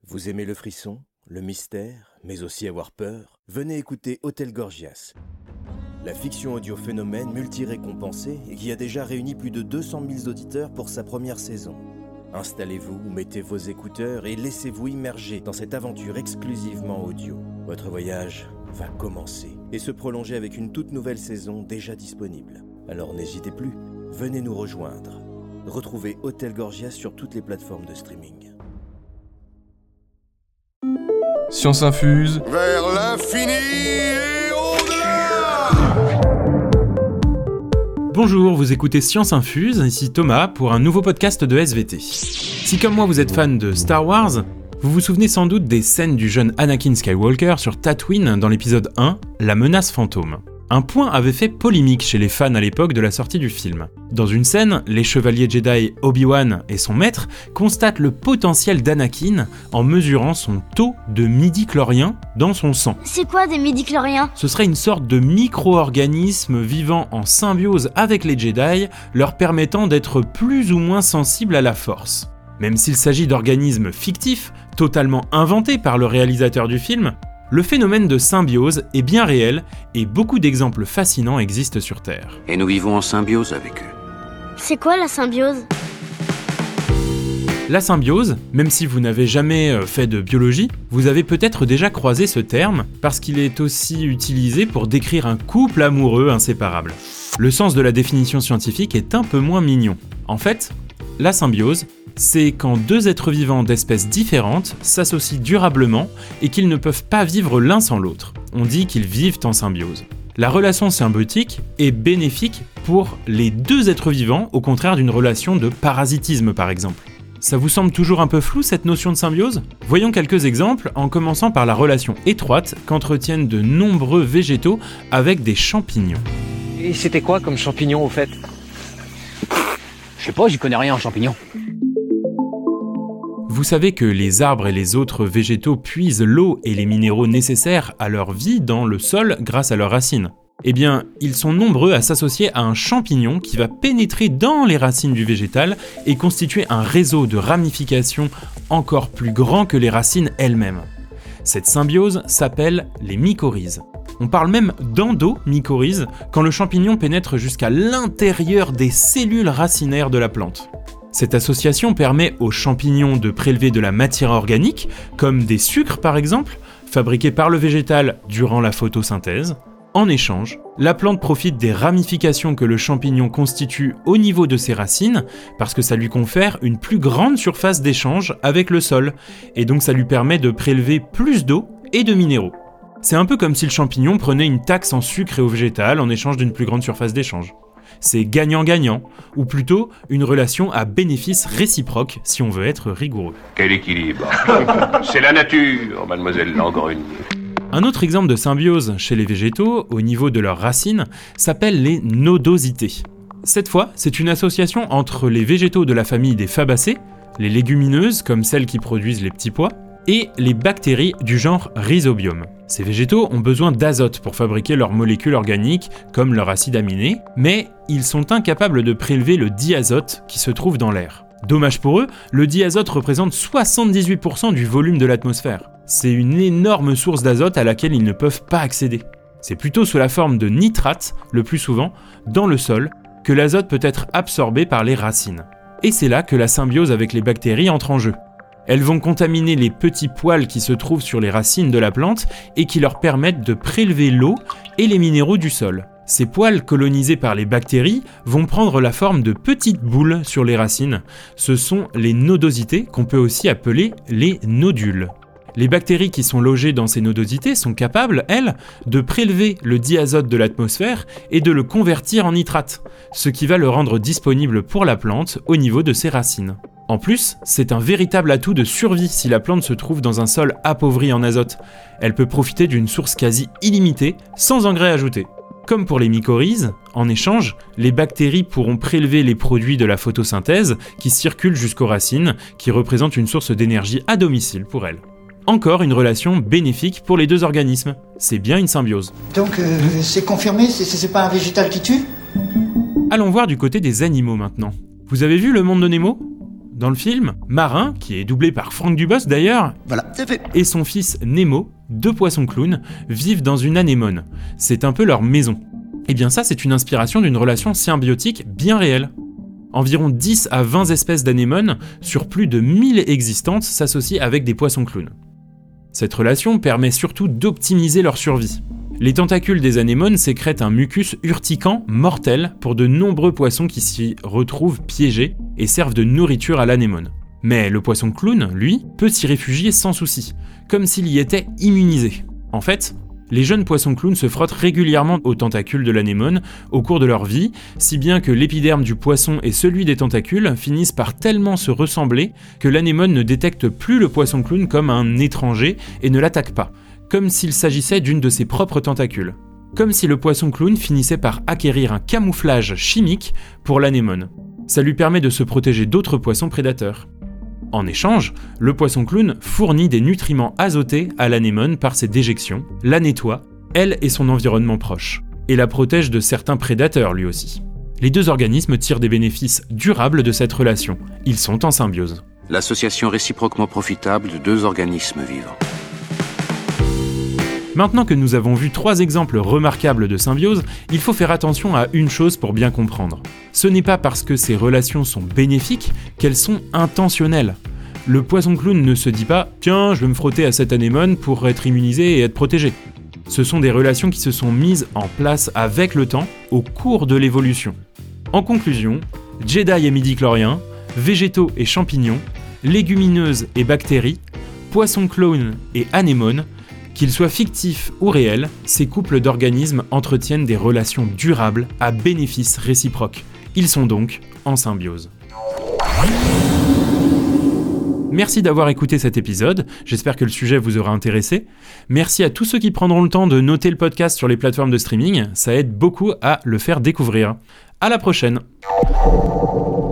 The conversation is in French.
Vous aimez le frisson, le mystère, mais aussi avoir peur? Venez écouter Hôtel Gorgias, la fiction audio phénomène multi-récompensée et qui a déjà réuni plus de 200 000 auditeurs pour sa première saison. Installez-vous, mettez vos écouteurs et laissez-vous immerger dans cette aventure exclusivement audio. Votre voyage va commencer et se prolonger avec une toute nouvelle saison déjà disponible. Alors n'hésitez plus, venez nous rejoindre. Retrouvez Hôtel Gorgias sur toutes les plateformes de streaming. Science infuse. Vers l'infini et au-delà. Bonjour, vous écoutez Science Infuse, ici Thomas pour un nouveau podcast de SVT. Si comme moi vous êtes fan de Star Wars, vous vous souvenez sans doute des scènes du jeune Anakin Skywalker sur Tatooine dans l'épisode 1, La menace fantôme. Un point avait fait polémique chez les fans à l'époque de la sortie du film. Dans une scène, les chevaliers Jedi Obi-Wan et son maître constatent le potentiel d'Anakin en mesurant son taux de midi-chloriens dans son sang. C'est quoi des midi-chloriens ? Ce serait une sorte de micro-organisme vivant en symbiose avec les Jedi, leur permettant d'être plus ou moins sensibles à la force. Même s'il s'agit d'organismes fictifs, totalement inventés par le réalisateur du film, le phénomène de symbiose est bien réel et beaucoup d'exemples fascinants existent sur Terre. Et nous vivons en symbiose avec eux. C'est quoi la symbiose ? La symbiose, même si vous n'avez jamais fait de biologie, vous avez peut-être déjà croisé ce terme parce qu'il est aussi utilisé pour décrire un couple amoureux inséparable. Le sens de la définition scientifique est un peu moins mignon. En fait, la symbiose, c'est quand deux êtres vivants d'espèces différentes s'associent durablement et qu'ils ne peuvent pas vivre l'un sans l'autre. On dit qu'ils vivent en symbiose. La relation symbiotique est bénéfique pour les deux êtres vivants, au contraire d'une relation de parasitisme par exemple. Ça vous semble toujours un peu flou cette notion de symbiose ? Voyons quelques exemples en commençant par la relation étroite qu'entretiennent de nombreux végétaux avec des champignons. Et c'était quoi comme champignon au fait ? Je sais pas, j'y connais rien en champignons. Vous savez que les arbres et les autres végétaux puisent l'eau et les minéraux nécessaires à leur vie dans le sol grâce à leurs racines. Eh bien, ils sont nombreux à s'associer à un champignon qui va pénétrer dans les racines du végétal et constituer un réseau de ramifications encore plus grand que les racines elles-mêmes. Cette symbiose s'appelle les mycorhizes. On parle même d'endomycorhize quand le champignon pénètre jusqu'à l'intérieur des cellules racinaires de la plante. Cette association permet aux champignons de prélever de la matière organique, comme des sucres par exemple, fabriqués par le végétal durant la photosynthèse. En échange, la plante profite des ramifications que le champignon constitue au niveau de ses racines, parce que ça lui confère une plus grande surface d'échange avec le sol, et donc ça lui permet de prélever plus d'eau et de minéraux. C'est un peu comme si le champignon prenait une taxe en sucre et au végétal en échange d'une plus grande surface d'échange. C'est gagnant-gagnant, ou plutôt une relation à bénéfice réciproque si on veut être rigoureux. Quel équilibre. C'est la nature, mademoiselle Langrogne. Un autre exemple de symbiose chez les végétaux, au niveau de leurs racines, s'appelle les nodosités. Cette fois, c'est une association entre les végétaux de la famille des fabacées, les légumineuses comme celles qui produisent les petits pois, et les bactéries du genre Rhizobium. Ces végétaux ont besoin d'azote pour fabriquer leurs molécules organiques, comme leur acide aminé, mais ils sont incapables de prélever le diazote qui se trouve dans l'air. Dommage pour eux, le diazote représente 78% du volume de l'atmosphère. C'est une énorme source d'azote à laquelle ils ne peuvent pas accéder. C'est plutôt sous la forme de nitrate, le plus souvent, dans le sol, que l'azote peut être absorbé par les racines. Et c'est là que la symbiose avec les bactéries entre en jeu. Elles vont contaminer les petits poils qui se trouvent sur les racines de la plante et qui leur permettent de prélever l'eau et les minéraux du sol. Ces poils colonisés par les bactéries vont prendre la forme de petites boules sur les racines. Ce sont les nodosités qu'on peut aussi appeler les nodules. Les bactéries qui sont logées dans ces nodosités sont capables, elles, de prélever le diazote de l'atmosphère et de le convertir en nitrate, ce qui va le rendre disponible pour la plante au niveau de ses racines. En plus, c'est un véritable atout de survie si la plante se trouve dans un sol appauvri en azote. Elle peut profiter d'une source quasi illimitée, sans engrais ajoutés. Comme pour les mycorhizes, en échange, les bactéries pourront prélever les produits de la photosynthèse qui circulent jusqu'aux racines, qui représentent une source d'énergie à domicile pour elles. Encore une relation bénéfique pour les deux organismes. C'est bien une symbiose. Donc, c'est confirmé, c'est pas un végétal qui tue ? Allons voir du côté des animaux maintenant. Vous avez vu Le Monde de Nemo ? Dans le film, Marin, qui est doublé par Franck Dubosc d'ailleurs, Voilà, c'est fait. et son fils Nemo, 2 poissons clowns, vivent dans une anémone. C'est un peu leur maison. Et bien ça, c'est une inspiration d'une relation symbiotique bien réelle. Environ 10 à 20 espèces d'anémones sur plus de 1000 existantes s'associent avec des poissons clowns. Cette relation permet surtout d'optimiser leur survie. Les tentacules des anémones sécrètent un mucus urticant mortel pour de nombreux poissons qui s'y retrouvent piégés et servent de nourriture à l'anémone. Mais le poisson clown, lui, peut s'y réfugier sans souci, comme s'il y était immunisé. En fait, les jeunes poissons clowns se frottent régulièrement aux tentacules de l'anémone au cours de leur vie, si bien que l'épiderme du poisson et celui des tentacules finissent par tellement se ressembler que l'anémone ne détecte plus le poisson clown comme un étranger et ne l'attaque pas, comme s'il s'agissait d'une de ses propres tentacules. Comme si le poisson clown finissait par acquérir un camouflage chimique pour l'anémone. Ça lui permet de se protéger d'autres poissons prédateurs. En échange, le poisson clown fournit des nutriments azotés à l'anémone par ses déjections, la nettoie, elle et son environnement proche, et la protège de certains prédateurs lui aussi. Les 2 organismes tirent des bénéfices durables de cette relation. Ils sont en symbiose. L'association réciproquement profitable de 2 organismes vivants. Maintenant que nous avons vu 3 exemples remarquables de symbiose, il faut faire attention à une chose pour bien comprendre. Ce n'est pas parce que ces relations sont bénéfiques qu'elles sont intentionnelles. Le poisson clown ne se dit pas « Tiens, je vais me frotter à cette anémone pour être immunisé et être protégé ». Ce sont des relations qui se sont mises en place avec le temps, au cours de l'évolution. En conclusion, Jedi et midi-chloriens, végétaux et champignons, légumineuses et bactéries, poissons clown et anémones, qu'ils soient fictifs ou réels, ces couples d'organismes entretiennent des relations durables à bénéfice réciproque. Ils sont donc en symbiose. Merci d'avoir écouté cet épisode, j'espère que le sujet vous aura intéressé. Merci à tous ceux qui prendront le temps de noter le podcast sur les plateformes de streaming, ça aide beaucoup à le faire découvrir. À la prochaine!